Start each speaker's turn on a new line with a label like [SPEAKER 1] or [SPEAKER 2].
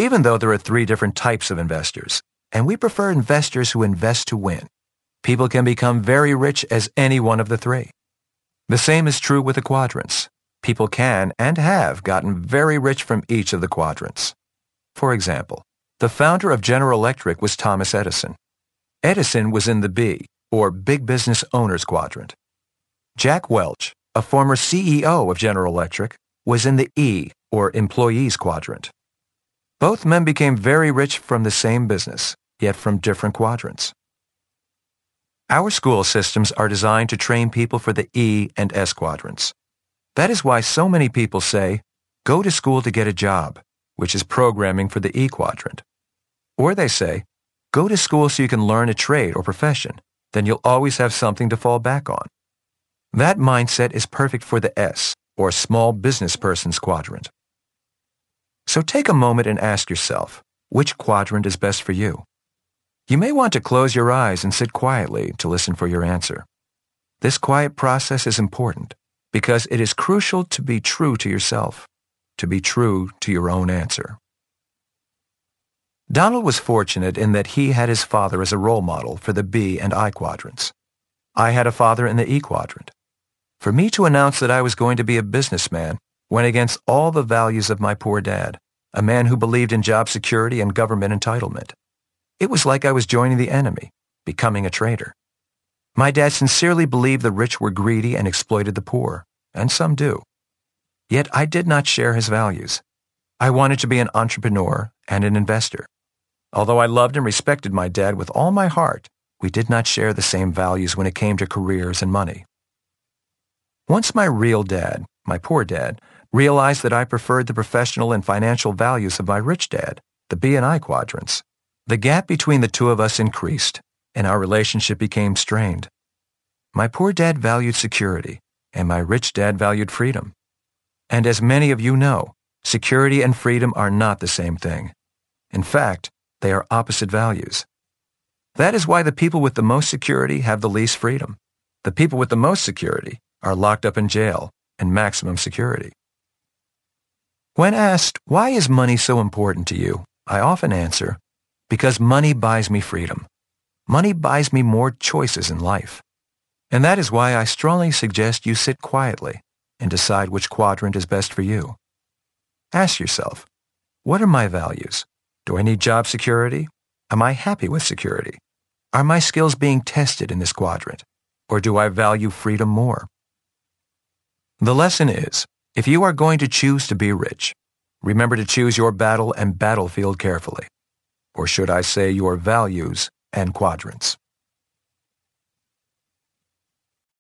[SPEAKER 1] even though there are three different types of investors, and we prefer investors who invest to win. People can become very rich as any one of the three. The same is true with the quadrants. People can and have gotten very rich from each of the quadrants. For example, the founder of General Electric was Thomas Edison. Edison was in the B, or Big Business Owners quadrant. Jack Welch, a former CEO of General Electric, was in the E, or Employees quadrant. Both men became very rich from the same business, yet from different quadrants. Our school systems are designed to train people for the E and S quadrants. That is why so many people say, go to school to get a job, which is programming for the E quadrant. Or they say, go to school so you can learn a trade or profession, then you'll always have something to fall back on. That mindset is perfect for the S, or small business person's quadrant. So take a moment and ask yourself, which quadrant is best for you? You may want to close your eyes and sit quietly to listen for your answer. This quiet process is important because it is crucial to be true to yourself, to be true to your own answer. Donald was fortunate in that he had his father as a role model for the B and I quadrants. I had a father in the E quadrant. For me to announce that I was going to be a businessman went against all the values of my poor dad, a man who believed in job security and government entitlement. It was like I was joining the enemy, becoming a traitor. My dad sincerely believed the rich were greedy and exploited the poor, and some do. Yet I did not share his values. I wanted to be an entrepreneur and an investor. Although I loved and respected my dad with all my heart, we did not share the same values when it came to careers and money. Once my real dad, my poor dad, realized that I preferred the professional and financial values of my rich dad, the B and I quadrants, the gap between the two of us increased, and our relationship became strained. My poor dad valued security, and my rich dad valued freedom. And as many of you know, security and freedom are not the same thing. In fact, they are opposite values. That is why the people with the most security have the least freedom. The people with the most security are locked up in jail and maximum security. When asked, why is money so important to you? I often answer, because money buys me freedom. Money buys me more choices in life. And that is why I strongly suggest you sit quietly and decide which quadrant is best for you. Ask yourself, what are my values? Do I need job security? Am I happy with security? Are my skills being tested in this quadrant? Or do I value freedom more? The lesson is, if you are going to choose to be rich, remember to choose your battle and battlefield carefully. Or should I say your values and quadrants?